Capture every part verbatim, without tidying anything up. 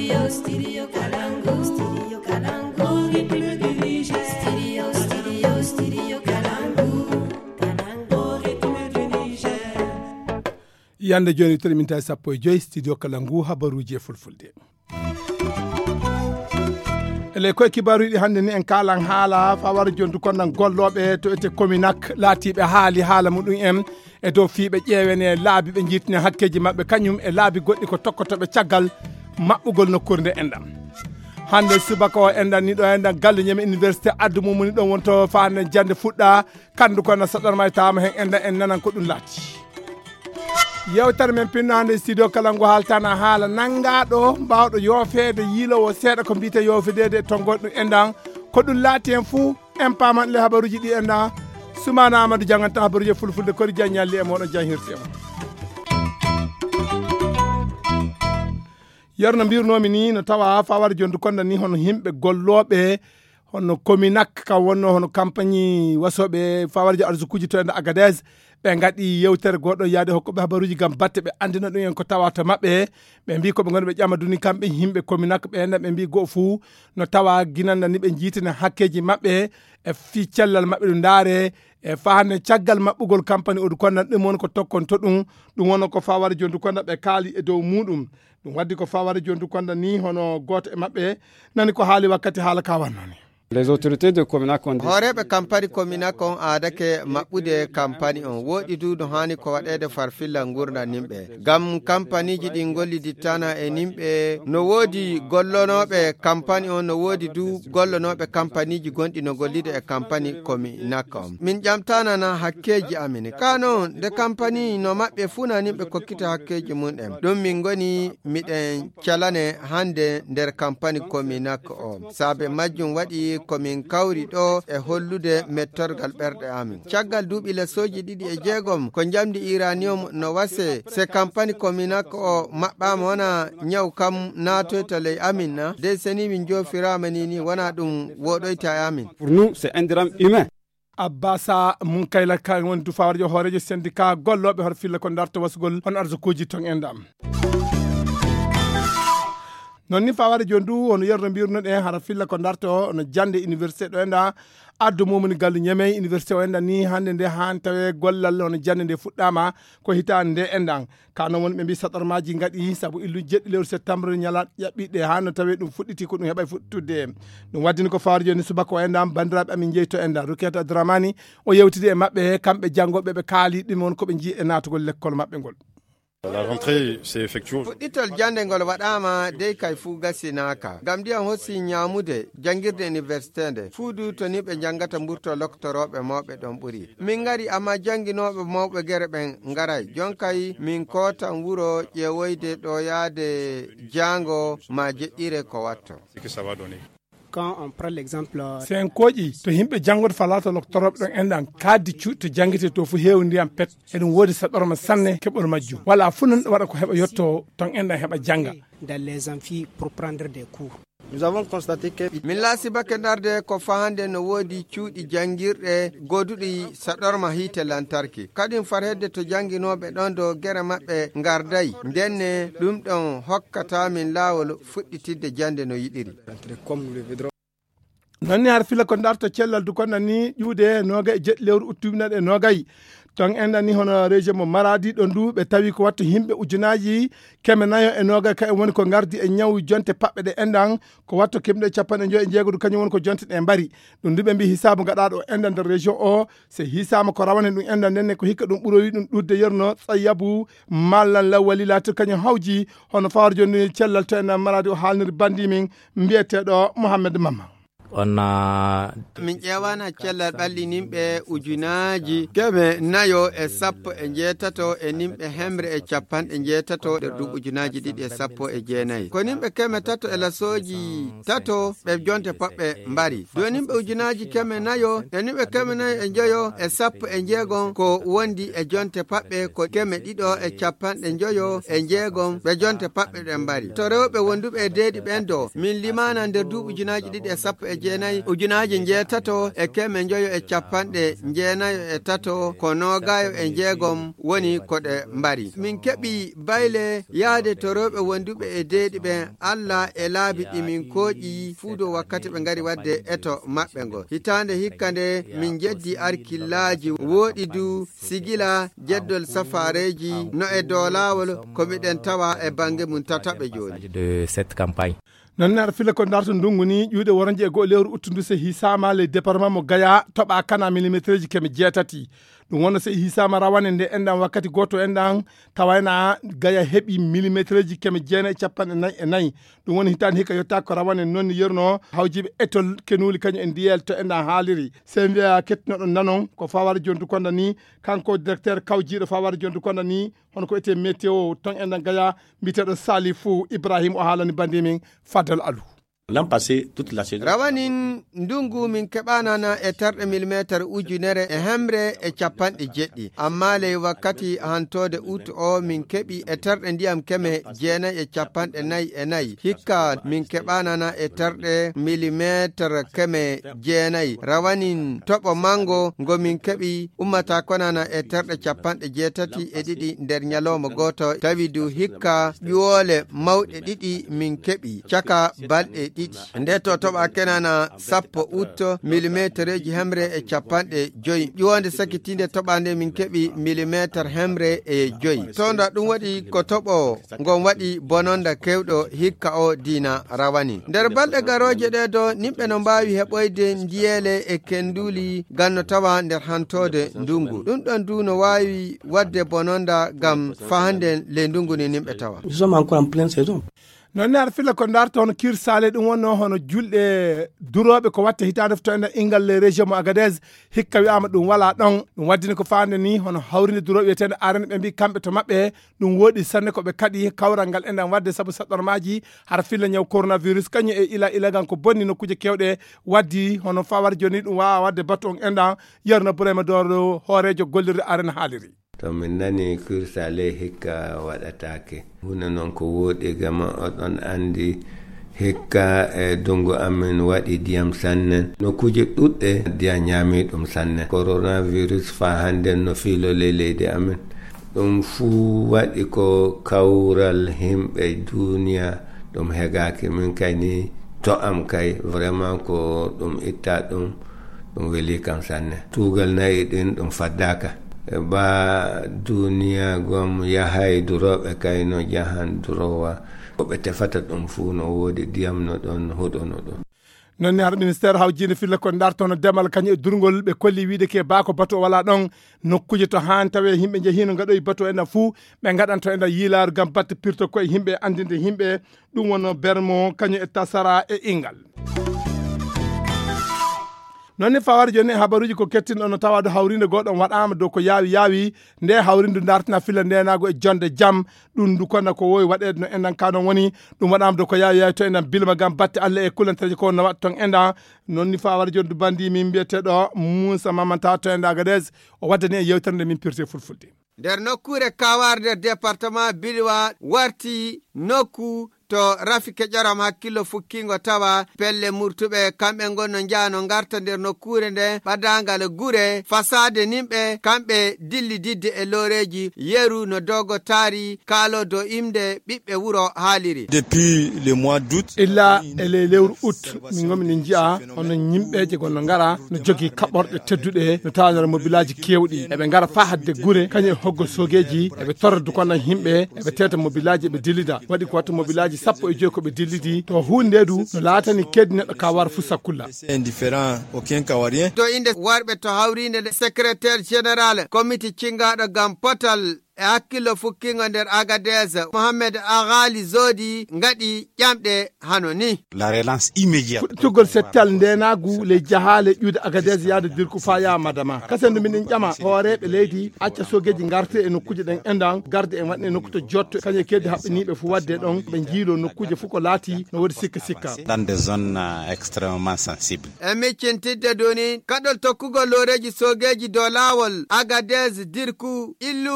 Studio, studio Kalangu. Studio Kalangu. Rythme du Niger. Studio, studio, studio Kalangu. Kalangu. Rythme du Niger. Yande joni to min tay sappo e joyi studio Kalangu habaruji e fulfulde. ele koye kibaruji hande ni en kalan haala fawara jontu konnan golloɓe to ete cominac laatiɓe haali haala muɗum en e dow fiiɓe ƴeewene laabi ɓe jiitine hakkeji mabɓe kañum e laabi goɗɗi ko tokkotoɓe caggal maɓɓugol nokkude nde enɗam hande subaka o enɗan ni ɗo enɗan galle ñeme université addu mumuni ɗon wonto fane jande fuɗɗa kandu kono saɗorma e tama hen enɗan en nanan ko ɗum laati yewtere men pinno hande studio Kalangu haaltana haala nangaɗo mbawɗo yoofede yiilowo seeɗa ko mbite yoofedede tongoɗ ɗum enɗan ko ɗum laati hen fou en pamanɗe habaruji ɗi enɗan Soumana Amadou janganta habaruji fulfulde kori diagnalli e moɗon janhirte mo yerno mbirnomi ni no tawa fawara jondu konda ni hono himɓe golloɓe hono cominac kam wonno hono campagne wasoɓe fawarji arsukuji to ende Agadez ɓe gaɗi yewtere goɗɗo yaade hokkoɓe habaruji gam batte ɓe andina ɗum en ko tawata mabɓe ɓe mbi koɓe gonɓe ƴamaduni kamɓe himɓe cominac ɓe enda ɓe mbi goho fou no tawa guinanda ni ɓe jiitine hakkeji mabɓe e fi cellal mabɓe ɗum daare e fahande caggal maɓɓugol campagne odu konnan ɗum woni ko tokkonto ɗum ɗum woni ko fawara jondu konda ɓe kaali e dow muɗum ɗum waddi ko fawara jondu konda ni hono goto e mabɓe nani ko haali wakkati haala ka wannoni. Les autorités de Cominac ont dit horeɓe campagne Cominac on aadake maɓɓude campagne on woɗi du no hani ko waɗede farfilla gurda nimɓe gam campagne ji ɗi gollidittana e nimɓe no woodi gollonoɓe campagne on no woodi du gollonoɓe campagne ji gonɗi no gollide e campagne Cominac on min ƴamtanana hakkeji amin kano de campagne no maɓɓe funa nimɓe kokkita hakkeji mumɗen ɗum min goni miɗen calane hande nder campagne Cominac o saabe majjum waɗi komin kawri ɗo e hollude mettorgal ɓerɗe amin caggal duuɓi lesoji ɗiɗi e jeegom ko jamdi iranium no wase se campagne Cominac o maɓɓama wona ñaw kam natoyta ley amin na dey seni min jofirama nini wona ɗum woɗoyta e amin. Pour nous c'est un drame humain. Abbasa Munkayla ka woni du fawarjo hoorejo syndicat golloɓe hoto filla ko darto wasgol on arsukuji ton endam non ni fawade jondu on yerno mbirno ɗen hara filla ko darto no jande université ɗo enda addu mumuni gallu ñeme université o enda ni hande nde han tawe gollal on jande nde fuɗɗama ko hitande nde endan kano woni ɓe mbi saɗormaji gaɗi saabu illu jeɗɗi lewru septembre ñala ƴaɓɓiɗe ha no tawe ɗum fuɗɗiti ko ɗum heɓay fuɗɗude ɗum waddini ko fawade joni subaka o endam bandiraɓe amin jeyto enda Ruketa Dramani o yewtidi e mabɓe kamɓe janggoɓe ɓe kaali ɗum won koɓe jii e natugol l'école mabɓe ngol. La rentrée s'est effectuée. Fuɗɗitol jande ngol waɗama dey kay fuu gasinaka gam ndiyam hossi ñamude jangirde université nde fuudu to ni ɓe jangata mburto loktoroɓe mawɓe ɗon ɓuuri min gari amma janginoɓe mawɓe guere ɓen garay jonkay min kotan wuro ƴeewoyde ɗo yaade jango ma jeɗɗire ko watto. Que ça va donner. Quand on prend l'exemple sen koji to himɓe janggoto falata loktoroɓe ɗon enɗan kaddi to jangguete to fu heewi ndiyam pet eɗum woodi saɗorma sanne keɓol majjum wala fu non waɗa ko heɓa yetto ton enɗan heɓa janga dans les amphis pour prendre des cours. Nous avons constaté que min laasi bakke darde ko fahande no woodi cuuɗi jangirɗe goduɗi saɗorma hiite lantarki kadin farhedde to janginoɓe ɗon do guere maɓɓe gardayi ndenne ɗum ɗon hokkata min laawol fuɗɗitidde jande no yiɗiri. nonni har fila ko darto cellal du konna ni ƴuude noga e jeɗɗi lewru uttubinaɗe nogayi ton enɗan ni hono région mo Maradi ɗon du ɓe tawi ko wattu himɓe ujunaji keme nayo e noga ka woni ko gardi e ñaw jonte paɓɓe ɗe enɗan ko wattu kemɗe capanɗe joyi e jeegodu kañum woni ko jonte ɗe mbari ɗum du ɓe mbi hisabu gaɗaɗo enɗan nder région o se hisama ko rawane ɗum enɗan ndenne ko hikka ɗum ɓuroyi ɗum ɗudde yerno Tsayabu Mallan Lawali latir kañum hawji hono fawar joni cellal to enɗan Maradi o haalniri bandi min mbiyeteɗo Mohamed Mamma. on a min ƴewana cellal ɓalli nimɓe ujunaji keme nayo e sappo e jeetato e nimɓe hemre e capanɗe jeetato nder duuɓi ujunaji ɗiɗi e sappo e jeenayyi ko nimɓe keme tato e lasoji tato ɓe jonte paɓɓe mbari do nimɓe ujunaji keme nayo e nimɓe keme nayo e joyo e sappo e jeegon ko wondi e jonte paɓɓe ko keme ɗiɗo e capanɗe joyo e jeegon ɓe jonte paɓɓe ɗe mbari to rewɓe wonduɓe e deeɗi ɓen do min limana nder duuɓi ujunaji ɗiɗi e sappo e e jeenayi ujunaji jeetato e keme joyo e capanɗe jeenayo e tato ko nogayo e jeegom woni koɗe mbari. Min keɓi bayle yaade to rewɓe wonduɓe e deeɗi ɓe Allah e laabi ɗi min kooƴi fuudo wakkati ɓe ngari wadde eto maɓɓe ngo. Hitande hikkande min jeddi arkillaji woɗi du sigila jeddol safareji no e dow laawol ko miɗen tawa e bange mum tataɓe joni de cette campagne. non nar fila ko darto ndungu ni ƴuuɗe woronje e go lewru uttundu se hisama le département mo Gaya toɓa kana millimétre ji keme jeetati ɗum wonno se hisama rawane nde enɗan wakkati goto enɗan tawayna Gaya heeɓi millimétre ji keme jeenayi e capanɗe nayyi e nayyi ɗum woni hitande hikka yetta ko rawane noon yerno hawjiɓe étole kenuli kañum en ndiyel to enɗan haaliri se mbiya kettinoɗon nanon ko Fawara Jondu Konda ni kanko directeur kawjiɗo Fawara Jondu Konda ni hono ko ete météo ton enɗan Gaya mbiteɗo Salifou Ibrahima o haalani bandi min Fadal Alou. L'an passé, toute la saison. Rawanin ndungu min keɓanana e terɗe millimétre ujunere e hemre e capanɗe jeɗɗi. Amma ley wakkati hantode août o min keɓi e terɗe ndiyam keme jeenayi e capanɗe nayyi e nayyi. Hikka min keɓanana e terɗe millimétre keme jeenayi. Rawanin toɓo mango ngo min keɓi ummata konana e terɗe capanɗe jeetati e ɗiɗi nder nyalowma goto. Tawi du hikka ƴuwole mawɗe ɗiɗi min keɓi caka balɗe ɗiɗi nde to toɓa kenana sappo août millimétre ji hemre e capanɗe joyi ƴiwonde sakitinde toɓande min keɓi millimétre hemre e joyi tonda ɗum waɗi ko toɓo ngon waɗi bononda kewɗo hikka o dina rawani nder balɗe garoje ɗe do nimɓe no mbawi heɓoyde ndiyele e kenduli ganno tawa nder hantode ndungu ɗum ɗon du no wawi wadde bononda gam fahande le ndungu ni nimɓe tawa. Nous sommes encore en pleine saison. non nar fila ko darto hono kir sale ɗum wonno hono julɗe duroɓe ko watta hitande to enda ingal le région mo Agadez hikka wiyama ɗum wala ɗon ɗum waddini ko fande ni hono hawrinde duroɓe wiyetende arene ɓe mbi kamɓe to mabɓe ɗum woɗi sanne koɓe kaaɗi kawral ngal enɗan wadde saabu saɗɗormaji hara filla ñaw coronavirus kañum e ila ilagan ko bonni nokkuji kewɗe waddi hono Fawara joni ɗum wawa wadde battu on enɗan yarno Bourema Doro hoorejo gollirde arene haaliri. To min nani kursale hikka waɗatake hunde noon ko wooɗi gama oɗon andi hikka e dungu amin waɗi ndiyam sanne nokkuje ɗuɗɗe ndiya ñaami ɗum sanne coronavirus fa hande no fiilo ley leydi amin ɗum fuu waɗi ko kawral himɓe duniya ɗum hegaki min kayni to am kay vraiment ko ɗum itta ɗum ɗum weli kam sanne tuugal nayi ɗin ɗum faddaka ba duniya gom yahay duroɓe kayno jahan durowa koɓe tefata ɗum fuu no woodi ndiyam no ɗon huɗono ɗon non ni har ministére hawjinde filla ko dartono demal kañum e durgol ɓe kolli wiide ke baako bato wala ɗon nokkuje to han tawe yimɓe jehino gaɗoy bato ena fuu ɓe gaɗanto ena yiilaru gam batte pirto koye yimɓe andinde yimɓe ɗum wonno bermo kañum e tasara e ingal. non ni Fawara joni habaruji ko kettinɗo no tawa do hawrinde goɗon waɗama dow ko yaawi yaawi nde hawrinde dartina filla ndenago e jonde jaam ɗum du kono ko wowi waɗede no enɗan kanon woni ɗum waɗama dow ko yaawi yaawi to enɗan bilma gam batte Allah e kulanteje ko no waɗa ton enɗan non ni Fawara joni du bandi min mbiyeteɗo Moussa Mamanta to enɗa Agadez o waddani e yewtere nde min pirte fulfulde nder nokkure Kawar nder département Bilwa warti nokku to Rafike ƴaram hakkillo fukkingo tawa pelle murtuɓe kamɓe gonno jahano garta nder nokkure nde ɓadagal gure fasade nimɓe kamɓe dilli didde e loreji yeru no dogo taari kaalo do imde ɓiɓɓe wuro haaliri depuis le mois d'août illa ele lewru août min gomi ni jiya hono yimɓeje gonno ngara no jogui kaɓorɗe tedduɗe no tawanere mobilaji kewɗi eɓe ngara fa hadde gure kañum hoggo sogeji eɓe tordu kono himɓe eɓe teta mobilaji eɓe dillida waɗi ko watta mobilaji sappo e joyi koɓe dillidi to hunde du no laatani keddi neɗɗo Kawar fu sakkulla indifférent aucun kawarien to inde warɓe to hawrinde secrétaire général comité cingaɗo gam potal e hakkillo fukkingo nder Agadez Mohamed Aghali Zodi ngaɗi ƴamɗe hano ni la relance immédiate fuɗɗitugol settal ndenagu ley jahale ƴuude Agadez yaade dirku fa ya madama kasendu minen ƴama hooreɓe leydi acca sogeji garte e nokkuje ɗen endan garde e waɗne nokku to jotto kañum keddi haɓɓiniɓe fu wadde ɗon ɓe jiilo nokkuje fu ko laati no woodi sikka sikka dans des zones uh, extrêmement sensibles e miccintidde doni kaɗol tokkugol loreji sogeji dow lawol Agadez dirku illu wak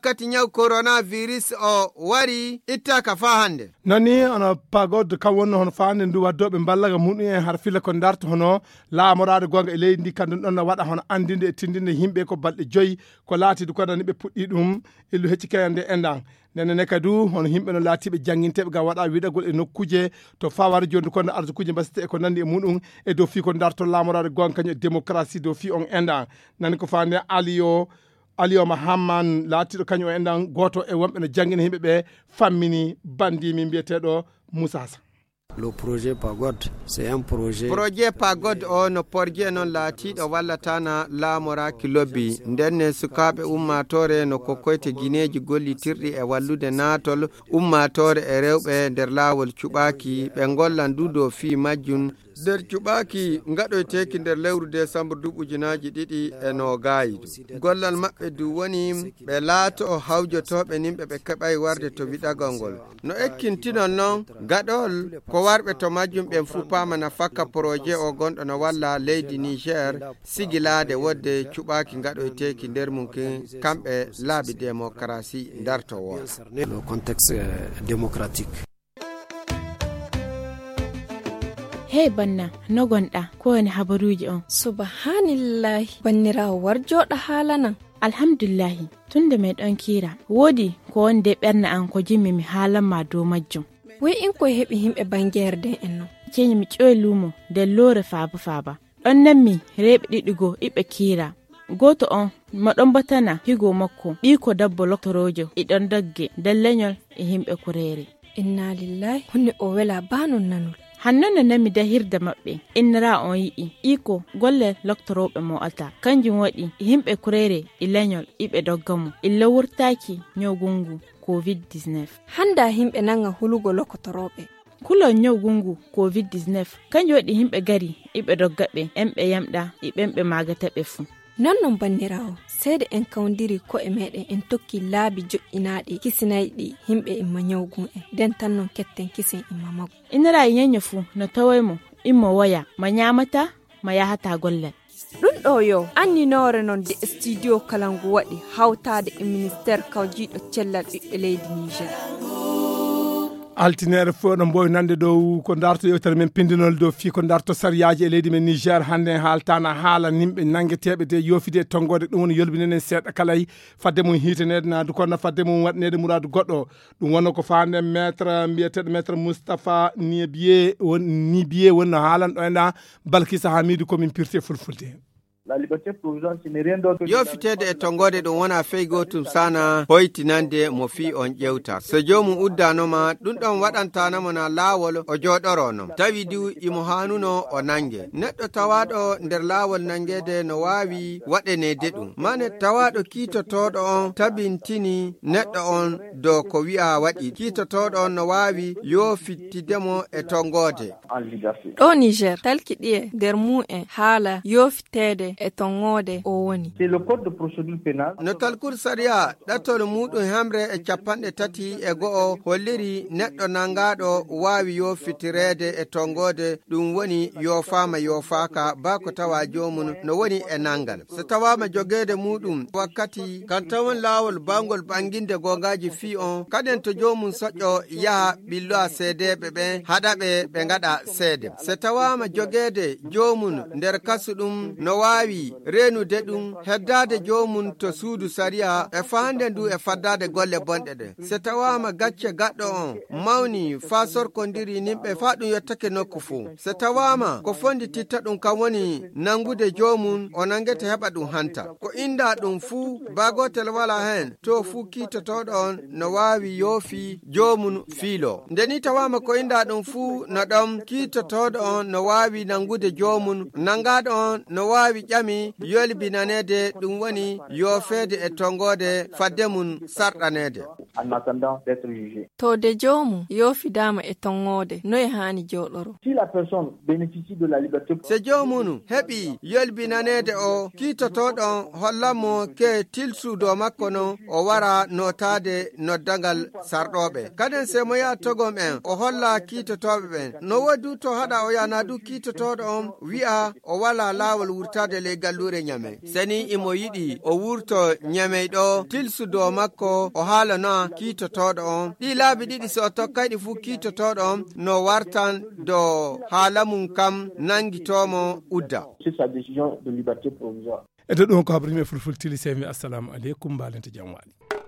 wakkati nyaw coronavirus o wari itta ka fa hande nani ona pagode kam wonno hono faande ndu waddoɓe ballaga muɗum en har filla ko darto hono laamorade gonga e leydi ndi kandum ɗon no waɗa hono andinde e tindinde yimɓe ko balɗe joyi ko laatiɗo kodani ɓe puɗɗi ɗum illu hecci kayande endan nene kadu hono yimɓe no laatiɓe janginteɓe ga waɗa wiɗagol e nokkuje to faware joni kono arzukuje basite e ko nandi e muɗum e dow fi ko darto laamorade gonga kañum e démocratie dow fi on endan nani ko fande aliyo aliyo mahamman laatiɗo kañum o endan goto e wonɓe no jangina yimɓe ɓe fammini bandimi mbiyeteɗo Moussa Hassan. Le projet Pagode, c'est un projet. Projet Pagode o no porje non laatiɗo wallatana laamoraki lobbi ndenne sukaɓe ummatore no kokkoyte guineji gollitirɗi e wallude naatol ummatore e rewɓe nder laawol cuɓaki ɓe gollan dudo fi majjun nder cuɓaki gaɗoyteki nder lewru décembre duɓujunaji ɗiɗi e no gayidu gollal maɓɓe du woni ɓe laato hawjotoɓe nimɓe ɓe keɓay warde to wiɗagol ngol no ekkintinol noon gaɗol ko warɓe to majjum ɓen fuu pamana fakka projet o gonɗo no walla leydi Niger sigilade wodde cuɓaki gaɗoyteki nder mum kamɓe laabi démocratie darto wo le contexte démocratique. Hey banna no gonɗa ko woni habaruji on subhanallahi bannirawo war joɗa haala nan alhamdulillahi tunda mai ɗon kira wodi ko wonde ɓerna an ko jimmi mi haalanma dow majjum wai in ko heɓi himɓe bangerde en non keñi mi ƴoyi lumo nder loore faaba faaba ɗon nammi reɓe ɗiɗigo iɓe kira goto on moɗon batana higo makko ɓiko dabbo loktorojo iɗon dogge nder leñol e himɓe kurere inna lillahi hunde o wela banon nanol hannon no nami dahirde maɓɓe innira on yi'i iko golle loktoroɓe mo ata kanjum waɗi himɓe kurere e leñol iɓe doggamo illa wurtaki ñogungu covid dix-neuf handa himɓe nanga hulugo lokotoroɓe kulon ñogungu covid dix-neuf kanjum waɗi himɓe gari iɓe doggaɓe emɓe yamɗa e ɓemɓe magataɓe fuu non non bannirawo seede en kawdiri ko e meɗen en tokki laabi joƴƴinaɗi kisinayɗi himɓe imma ñawgun en nden tan non ketten kisen imma mago inara ñeño fuu no tawaymo immo woya ma ñamata ma yahata gollal ɗum ɗo yo anninore non de studio kalangu waɗi hawtade e ministére kawjiɗo cellal ɓiɓɓe leydi Niger altinere fo no mboy nande dow ko darto yewtere men pindinol dow fi ko darto sariyaji e leydi men Niger hande haaltana haala nimɓe nangueteɓe de yofide tongode ɗum woni yolbinenen seeɗa kalay fadde mum hitanede nadu kono fadde mum waɗnede muradu goɗɗo ɗum wonno ko fande maître mbiyeteɗo maître Moustapha Nibiye won Nibiye wonno haalanɗo enɗa Balkissa Hamidou komin pirte fulfulde La liberté provisoire ce n'est rien d'autre. Yofitede e tongode ɗum wona feygo tum sana hoytinande mo fi on ƴewta so jomum uddanoma ɗum ɗon waɗantanamo na laawol o joɗorono tawi du imo hanuno o nangue neɗɗo tawaɗo nder laawol nangede no wawi waɗenede ɗum mane tawaɗo kiitotoɗo on tabintini neɗɗo on dow ko wi'a waɗi kiitotoɗo on no wawi yofittidemo e tongode ɗo Niger talkiɗi e nder mu'en haala yofitede e tongode o woni c'est le code de procédure pénale no talkur sariya ɗattol muɗum hamre e capanɗe tati e go'o holliri neɗɗo nangaɗo wawi yofitirede e tongode ɗum woni yofama yofaka bako tawa jomum no woni e nangal so tawama jogede muɗum wakkati kan tawon lawol bangol banginde gongaji fi on kaden to jomum soƴƴo yaha ɓillo a seedeɓe ɓe haɗaɓe ɓe gaɗa seede so tawama jogede jomum nder kasuɗum no wawi renude ɗum heddade jomum to suudu sariya e fande ndu e faddade golle bonɗe ɗe so tawama gacce gaɗɗo on mawni fa sorkodiri nimɓe fa ɗum yettake nokku fuu so tawama ko fondi titta ɗum kam woni nangude jomum o nangete heɓa ɗum hanta ko inda ɗum fuu bagotel wala hen to fuu kiitotoɗo on no wawi yoofi jomum fiilo ndeni tawama ko inda ɗum fuu no ɗon kiitotoɗo on no wawi nangude jomum nangaɗo on no wawi ƴami yolbinanede ɗum woni yofede e tongode fadde mum sarɗanede en attendant d'être jugé. To de joomu yoofidama e tongode noy hani joɗoro. Si la personne bénéficie de la liberté, se jomunu heɓi yolbinanede o kiitotoɗon hollamo ke tilsudo makko no o wara notade noddagal sarɗoɓe kaden se mo ya togom en o holla kiitotoɓe ɓen no woddu to haɗa o yana du kiitotoɗo on wi'a o wala lawol wurtade ley gallure ñame seni imo yiɗi o wurto ñameyɗo tilsudo makko o haalana kiitotoɗo on ɗi laabi ɗiɗi so o tokkayɗi fu kiitotoɗo on no wartan do haala mum kam nangitomo udda. c'est sa décision de liberté provisoire. e to ɗum ko habrimi e fulfultili semi assalamu aleykum mbalente jam waali.